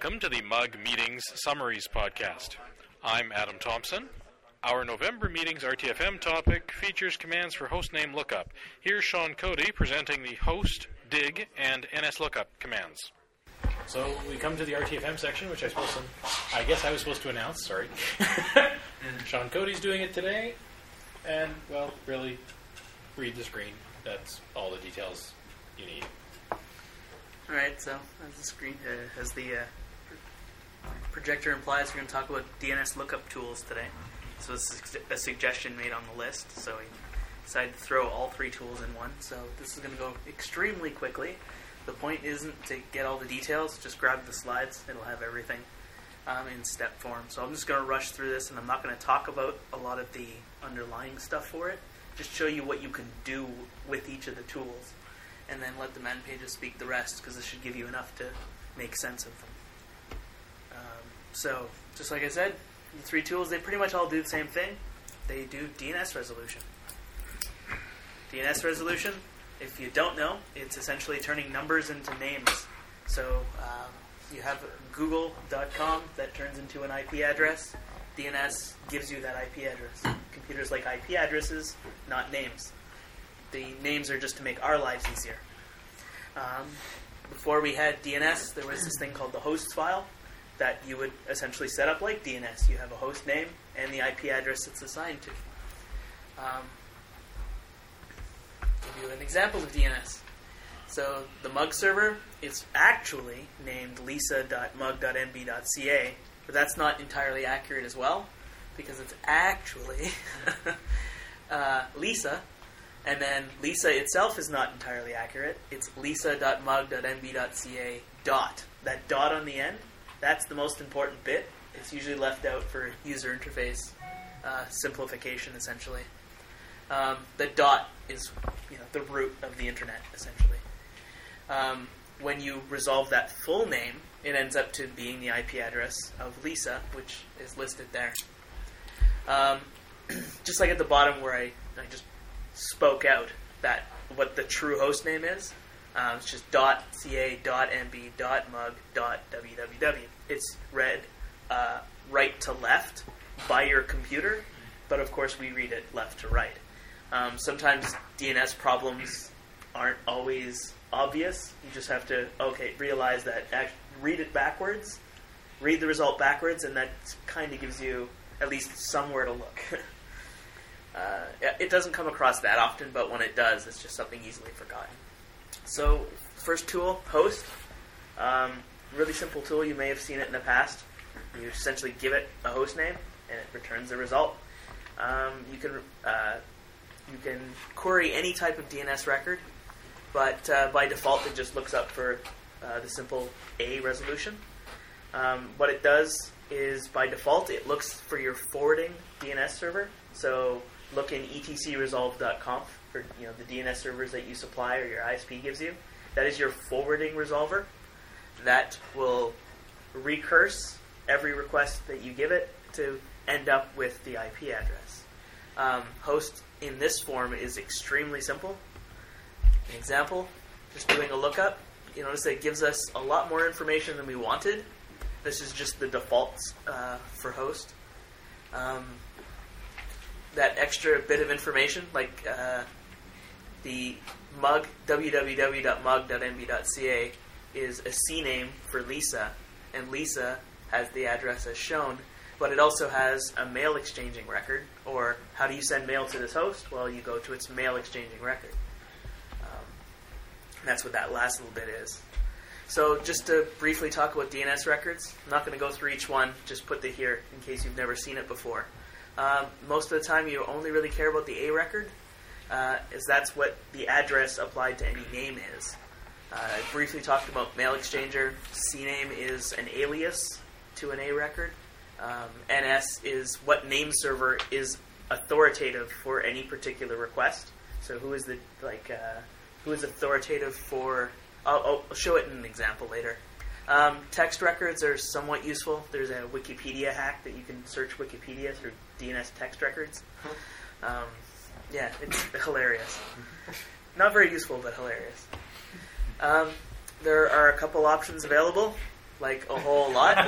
Welcome to the Mug Meetings Summaries podcast. I'm Adam Thompson. Our November Meetings RTFM topic features commands for hostname lookup. Here's Sean Cody presenting the host, dig, and NSLOOKUP commands. So we come to the RTFM section, which I guess I was supposed to announce, sorry. Sean Cody's doing it today, and, well, really, read the screen. That's all the details you need. Alright, so as the screen, as the projector implies, we're going to talk about DNS lookup tools today. So this is a suggestion made on the list, so we decided to throw all three tools in one. So this is going to go extremely quickly. The point isn't to get all the details, just grab the slides. It'll have everything in step form. So I'm just going to rush through this, and I'm not going to talk about a lot of the underlying stuff for it. Just show you what you can do with each of the tools, and then let the man pages speak the rest, because this should give you enough to make sense of them. So, just like I said, the three tools, they pretty much all do the same thing. They do DNS resolution. DNS resolution, if you don't know, it's essentially turning numbers into names. So, you have google.com that turns into an IP address. DNS gives you that IP address. Computers like IP addresses, not names. The names are just to make our lives easier. Before we had DNS, there was this thing called the hosts file that you would essentially set up like DNS. You have a host name and the IP address it's assigned to. Give you an example of DNS. So the Mug server, it's actually named lisa.mug.nb.ca, but that's not entirely accurate as well, because it's actually Lisa. And then Lisa itself is not entirely accurate. It's lisa.mug.nb.ca dot. That dot on the end, that's the most important bit. It's usually left out for user interface simplification, essentially. The dot is the root of the internet, essentially. When you resolve that full name, it ends up to being the IP address of Lisa, which is listed there. Just like at the bottom where I just spoke out that what the true host name is. It's just .ca.nb.mug.www. It's read right to left by your computer, but of course we read it left to right. Sometimes DNS problems aren't always obvious. You just have to realize that read it backwards, read the result backwards, and that kind of gives you at least somewhere to look. It doesn't come across that often, but when it does, it's just something easily forgotten. So, first tool, host. Really simple tool. You may have seen it in the past. You essentially give it a host name, and it returns the result. You can query any type of DNS record, but by default, it just looks up for the simple A resolution. What it does is, by default, it looks for your forwarding DNS server. So look in etcresolve.conf for the DNS servers that you supply or your ISP gives you. That is your forwarding resolver. That will recurse every request that you give it to end up with the IP address. Host in this form is extremely simple. An example, just doing a lookup. You notice that it gives us a lot more information than we wanted. This is just the defaults for host. That extra bit of information, like the mug, www.mug.nb.ca, is a CNAME for Lisa, and Lisa has the address as shown, but it also has a mail exchanging record, or how do you send mail to this host? Well, you go to its mail exchanging record. That's what that last little bit is. So just to briefly talk about DNS records, I'm not going to go through each one, just put it here in case you've never seen it before. Most of the time you only really care about the A record, as that's what the address applied to any name is. I briefly talked about mail exchanger. CNAME is an alias to an A record. NS is what name server is authoritative for any particular request. So who is who is authoritative for... I'll show it in an example later. Text records are somewhat useful. There's a Wikipedia hack that you can search Wikipedia through DNS text records. It's hilarious. Not very useful, but hilarious. There are a couple options available. like a whole lot.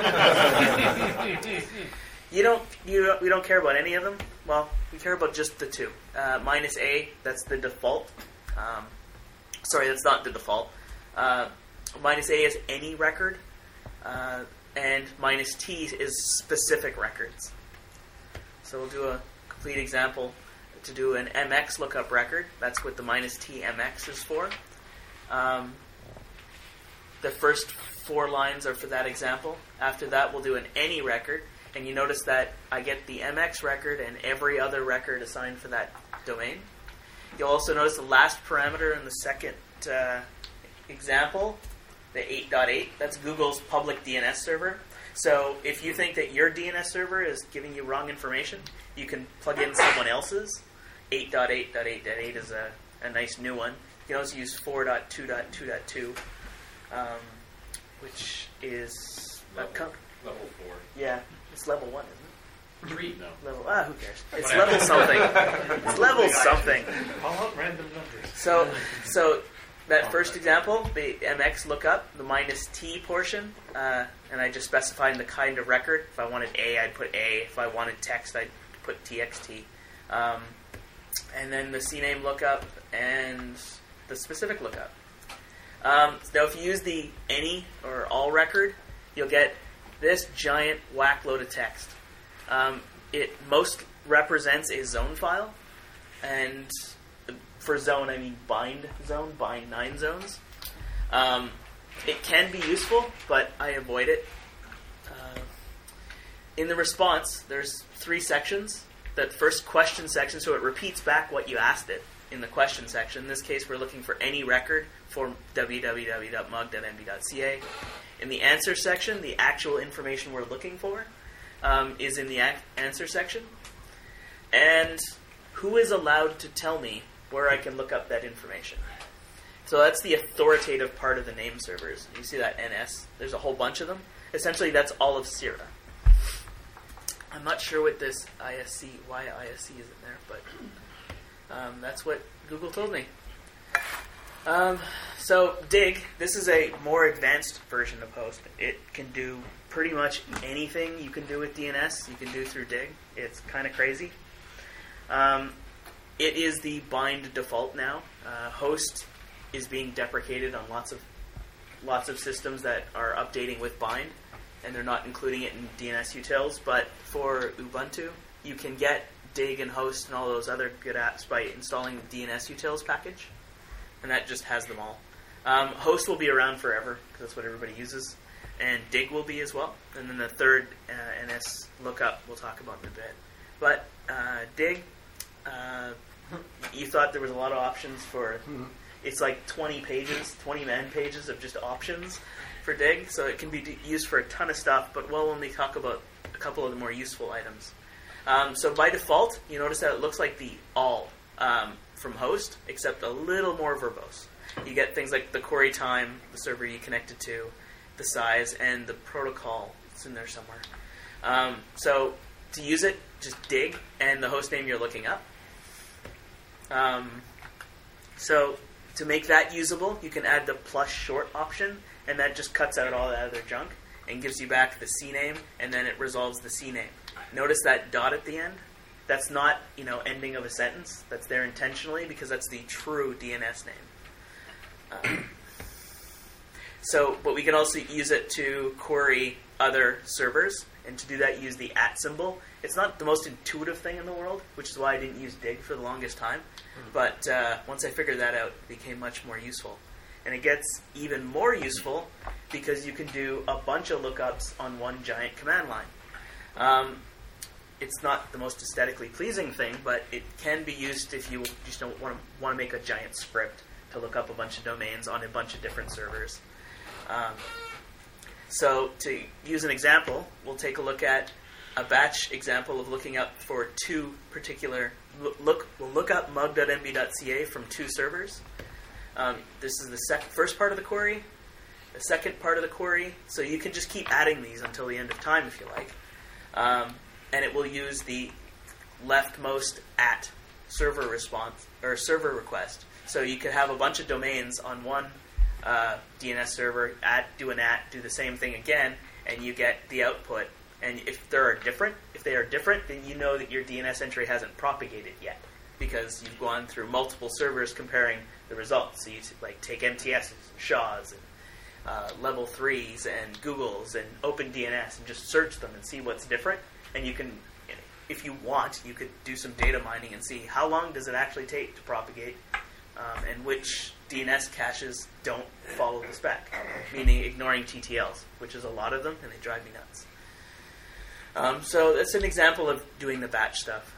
We don't care about any of them. Well, we care about just the two. Minus A, that's the default. Sorry, that's not the default. Minus A is any record, and minus T is specific records. So we'll do a complete example to do an MX lookup record. That's what the minus T MX is for. The first 4 lines are for that example. After that, we'll do an any record, and you notice that I get the MX record and every other record assigned for that domain. You'll also notice the last parameter in the second example, the 8.8, that's Google's public DNS server. So if you think that your DNS server is giving you wrong information, you can plug in someone else's. 8.8.8.8 is a nice new one. You can also use 4.2.2.2, which is level 4. Yeah, it's level 1, isn't it? 3, no. Who cares? It's level something. It's level something. Call out random numbers. So that first example, the MX lookup, the minus T portion, and I just specified the kind of record. If I wanted A, I'd put A. If I wanted text, I'd put TXT. And then the CNAME lookup and the specific lookup. Now, if you use the any or all record, you'll get this giant whack load of text. It most represents a zone file, and for zone I mean bind 9 zones. It can be useful, but I avoid it. In the response, there's 3 sections. That first question section, so it repeats back what you asked it in the question section. In this case, we're looking for any record for www.mug.nb.ca. In the answer section, the actual information we're looking for is in the answer section. And who is allowed to tell me where I can look up that information? So that's the authoritative part of the name servers. You see that NS? There's a whole bunch of them. Essentially, that's all of Sira. I'm not sure what this why ISC is in there, but that's what Google told me. So Dig, this is a more advanced version of Host. It can do pretty much anything you can do with DNS, you can do through Dig. It's kind of crazy. It is the bind default now. Host is being deprecated on lots of systems that are updating with bind, and they're not including it in DNS utils. But for Ubuntu, you can get Dig and Host and all those other good apps by installing the DNS utils package, and that just has them all. Host will be around forever because that's what everybody uses, and Dig will be as well. And then the third NS lookup we'll talk about in a bit. But Dig, you thought there was a lot of options for. It's like 20 man pages of just options for Dig, so it can be used for a ton of stuff, but we'll only talk about a couple of the more useful items. So by default, you notice that it looks like the all from Host, except a little more verbose. You get things like the query time, the server you connected to, the size, and the protocol. It's in there somewhere. So to use it, just Dig and the host name you're looking up. So to make that usable, you can add the plus short option, and that just cuts out all that other junk and gives you back the CNAME, and then it resolves the CNAME. Notice that dot at the end? That's not, ending of a sentence. That's there intentionally because that's the true DNS name. But we can also use it to query other servers, and to do that, use the @ symbol. It's not the most intuitive thing in the world, which is why I didn't use Dig for the longest time. But once I figured that out, it became much more useful. And it gets even more useful because you can do a bunch of lookups on one giant command line. It's not the most aesthetically pleasing thing, but it can be used if you just don't want to make a giant script to look up a bunch of domains on a bunch of different servers. So to use an example, we'll take a look at a batch example of looking up for 2 particular... We'll look up mug.nb.ca from 2 servers. This is the first part of the query, the second part of the query, so you can just keep adding these until the end of time if you like. And it will use the leftmost @ server response or server request. So you could have a bunch of domains on one DNS server, do an @ do the same thing again, and you get the output. And if they are different, then you know that your DNS entry hasn't propagated yet, because you've gone through multiple servers comparing the results. So you take MTSs, SHAs, and Level 3s, and Googles, and OpenDNS, and just search them and see what's different. And you can, if you want, you could do some data mining and see how long does it actually take to propagate, and which DNS caches don't follow the spec, meaning ignoring TTLs, which is a lot of them, and they drive me nuts. So that's an example of doing the batch stuff.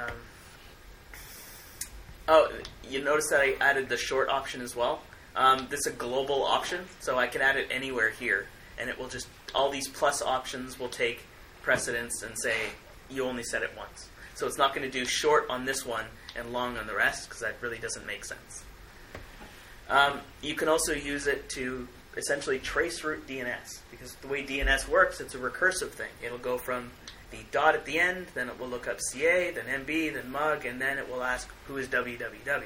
You notice that I added the short option as well. This is a global option, so I can add it anywhere here, and it will just, all these plus options will take precedence and say you only set it once. So it's not going to do short on this one and long on the rest, because that really doesn't make sense. You can also use it to essentially trace route DNS, because the way DNS works, it's a recursive thing. It'll go from the dot at the end, then it will look up CA, then MB, then MUG, and then it will ask who is www.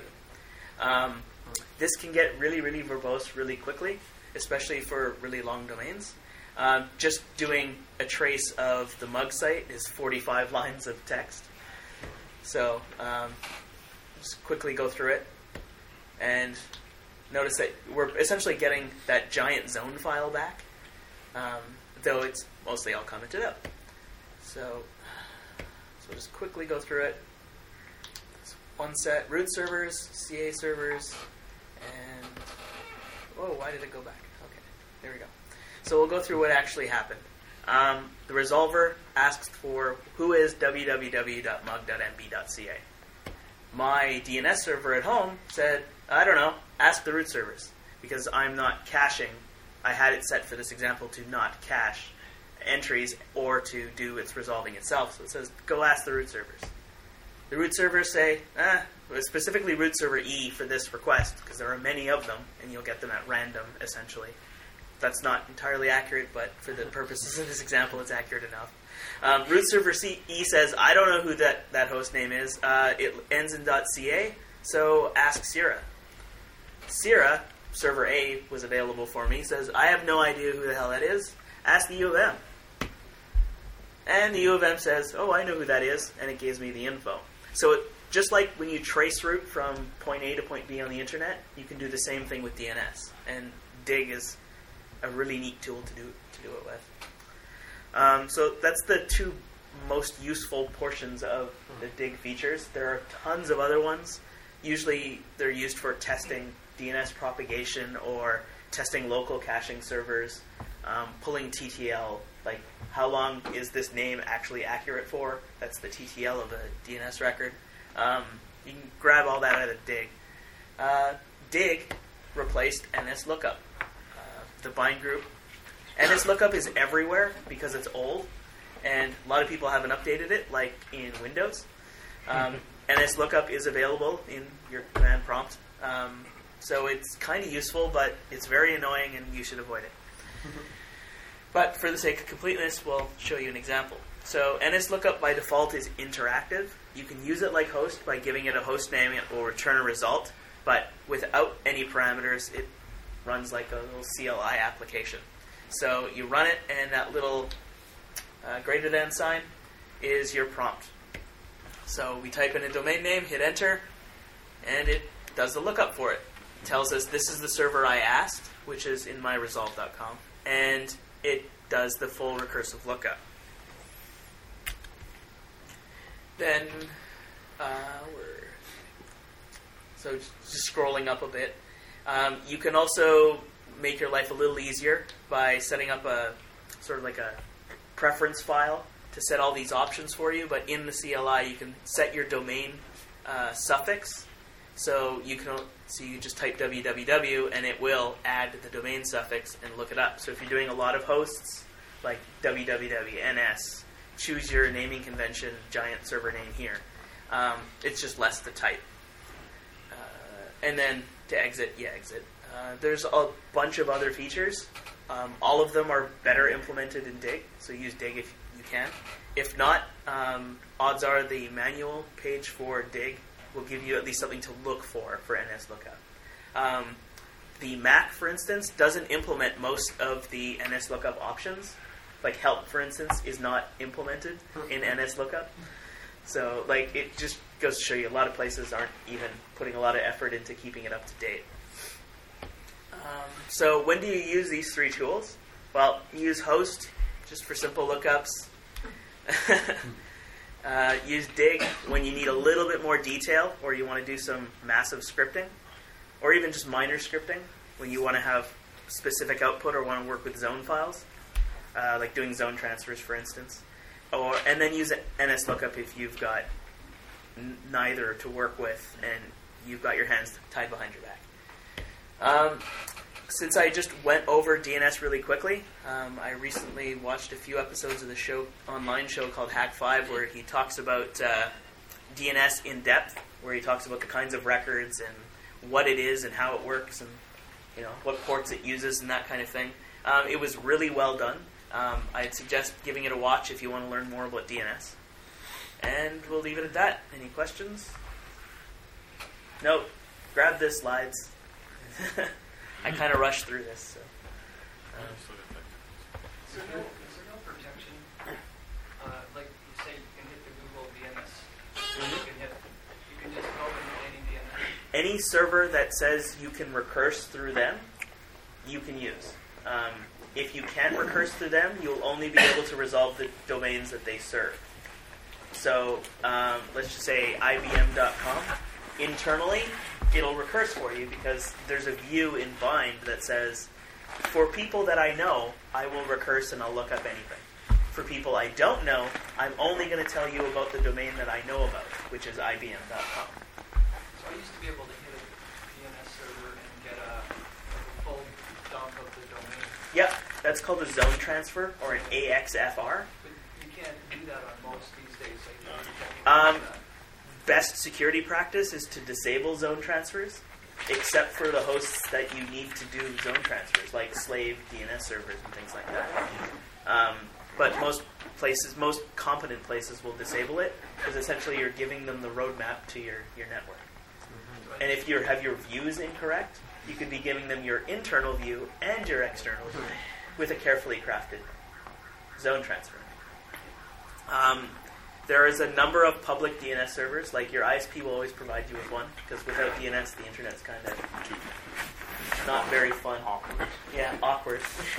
This can get really, really verbose really quickly, especially for really long domains. Just doing a trace of the MUG site is 45 lines of text. So just quickly go through it, and notice that we're essentially getting that giant zone file back, though it's mostly all commented up. So just quickly go through it. It's one set: root servers, CA servers, and why did it go back? Okay, there we go. So we'll go through what actually happened. The resolver asks for who is www.mug.mb.ca. My DNS server at home said, I don't know, ask the root servers, because I'm not caching. I had it set for this example to not cache entries or to do its resolving itself. So it says, go ask the root servers. The root servers say, specifically root server E for this request, because there are many of them, and you'll get them at random, essentially. That's not entirely accurate, but for the purposes of this example, it's accurate enough. Root server E says, I don't know who that host name is. It ends in .ca, so ask Sierra. Sierra, server A was available for me, says, I have no idea who the hell that is. Ask the U of M. And the U of M says, I know who that is, and it gives me the info. So just like when you trace route from point A to point B on the internet, you can do the same thing with DNS. And Dig is a really neat tool to do it with. So that's the two most useful portions of the Dig features. There are tons of other ones. Usually they're used for testing DNS propagation or testing local caching servers, pulling TTL, like how long is this name actually accurate for? That's the TTL of a DNS record. You can grab all that out of Dig. Dig replaced NSLookup. The bind group. NSLookup is everywhere because it's old, and a lot of people haven't updated it, like in Windows. NSLookup is available in your command prompt. So it's kind of useful, but it's very annoying, and you should avoid it. But for the sake of completeness, we'll show you an example. So NSLookup by default is interactive. You can use it like host by giving it a host name. It will return a result, but without any parameters, it runs like a little CLI application. So you run it, and that little greater than sign is your prompt. So we type in a domain name, hit enter, and it does the lookup for it. It tells us this is the server I asked, which is in my resolve.com, and it does the full recursive lookup. Then so just scrolling up a bit. You can also make your life a little easier by setting up a sort of like a preference file to set all these options for you. But in the CLI, you can set your domain suffix. So you just type www, and it will add the domain suffix and look it up. So if you're doing a lot of hosts, like www.ns, choose your naming convention, giant server name here. It's just less to type. And then to exit, exit. There's a bunch of other features. All of them are better implemented in Dig, so use Dig if you can. If not, odds are the manual page for Dig will give you at least something to look for NSLookup. the Mac, for instance, doesn't implement most of the NSLOOKUP options. Like help, for instance, is not implemented in NSLOOKUP. So, like, it just goes to show you a lot of places aren't even putting a lot of effort into keeping it up to date. So when do you use these three tools? Well, you use host just for simple lookups. Use dig when you need a little bit more detail or you want to do some massive scripting, or even just minor scripting when you want to have specific output or want to work with zone files, like doing zone transfers, for instance. And then use NSLOOKUP if you've got neither to work with and you've got your hands tied behind your back. Since I just went over DNS really quickly, I recently watched a few episodes of the online show called Hack 5, where he talks about DNS in depth, where he talks about the kinds of records and what it is and how it works and what ports it uses and that kind of thing. It was really well done. I'd suggest giving it a watch if you want to learn more about DNS. And we'll leave it at that. Any questions? No. Grab the slides. I kind of rushed through this. So. Is there no protection? Like you say, you can hit the Google DNS. You can just go into any DNS. Any server that says you can recurse through them, you can use. If you can't recurse through them, you'll only be able to resolve the domains that they serve. So let's just say IBM.com. Internally, it'll recurse for you because there's a view in bind that says, for people that I know, I will recurse and I'll look up anything. For people I don't know, I'm only going to tell you about the domain that I know about, which is IBM.com. So I used to be able to hit a DNS server and get a full dump of the domain. Yep, that's called a zone transfer or an AXFR. But you can't do that on most these days. So Best security practice is to disable zone transfers, except for the hosts that you need to do zone transfers, like slave DNS servers and things like that. But most competent places will disable it, because essentially you're giving them the roadmap to your network. And if you have your views incorrect, you could be giving them your internal view and your external view with a carefully crafted zone transfer. There is a number of public DNS servers. Like your ISP will always provide you with one, because without DNS, the internet's kind of not very fun. Awkward. Yeah, awkward.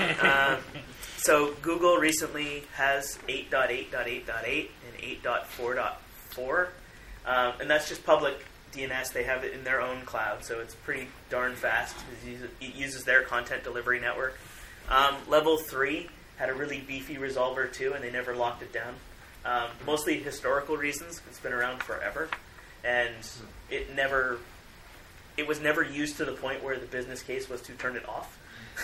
So Google recently has 8.8.8.8 and 8.4.4, and that's just public DNS. They have it in their own cloud, so it's pretty darn fast. It uses their content delivery network. Level 3 had a really beefy resolver too, and they never locked it down. Mostly historical reasons. It's been around forever, and it was never used to the point where the business case was to turn it off.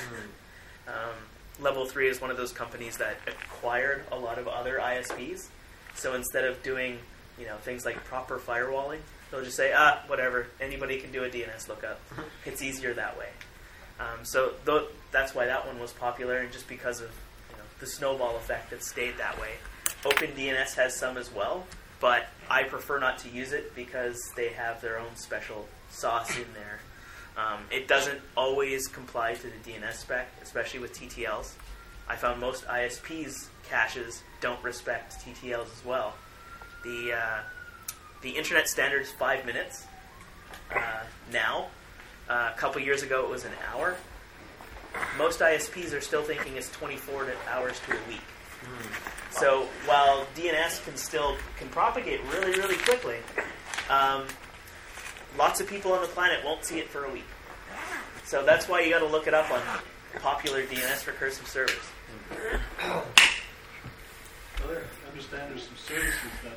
Level 3 is one of those companies that acquired a lot of other ISPs. So instead of doing things like proper firewalling, they'll just say, whatever, anybody can do a DNS lookup. It's easier that way. So that's why that one was popular, and just because of the snowball effect that stayed that way. OpenDNS has some as well, but I prefer not to use it because they have their own special sauce in there. It doesn't always comply to the DNS spec, especially with TTLs. I found most ISPs caches don't respect TTLs as well. The internet standard is 5 minutes now. A couple years ago it was an hour. Most ISPs are still thinking it's 24 hours to a week. So while DNS can propagate really, really quickly, lots of people on the planet won't see it for a week. So that's why you got to look it up on popular DNS recursive servers. Well, I understand there's some services that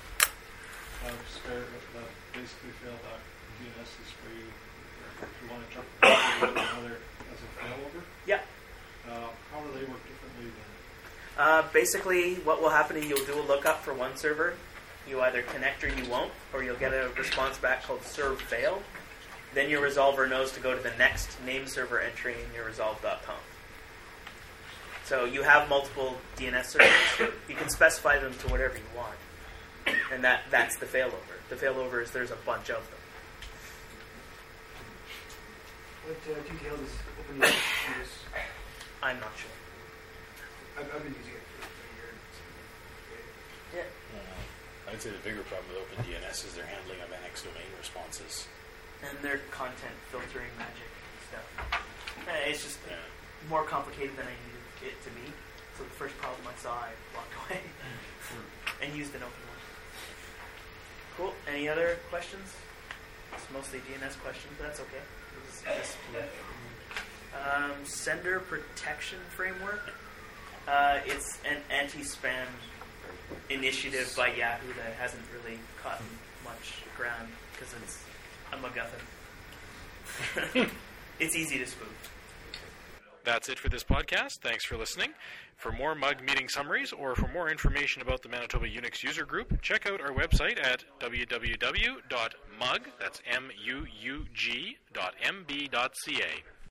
basically fail that DNSs for you if you want to jump from another as a failover. Yeah. How do they work differently than? Basically, what will happen is you'll do a lookup for one server. You either connect or you won't, or you'll get a response back called serve failed. Then your resolver knows to go to the next name server entry in your resolve.conf. So you have multiple DNS servers. You can specify them to whatever you want. And that's the failover. The failover is there's a bunch of them. What detail does OpenDNS use? I'm not sure. I've been using it for a year. Yeah. I'd say the bigger problem with OpenDNS is their handling of NX domain responses. And their content filtering magic stuff. It's just Yeah. more complicated than I needed it to be. So the first problem I saw, I walked away and used an open one. Cool. Any other questions? It's mostly DNS questions, but that's okay. Sender protection framework. It's an anti-spam initiative by Yahoo that hasn't really caught much ground because it's a MacGuffin. It's easy to spoof. That's it for this podcast. Thanks for listening. For more MUG meeting summaries or for more information about the Manitoba Unix user group, check out our website at www.mug, that's MUUG.mb.ca.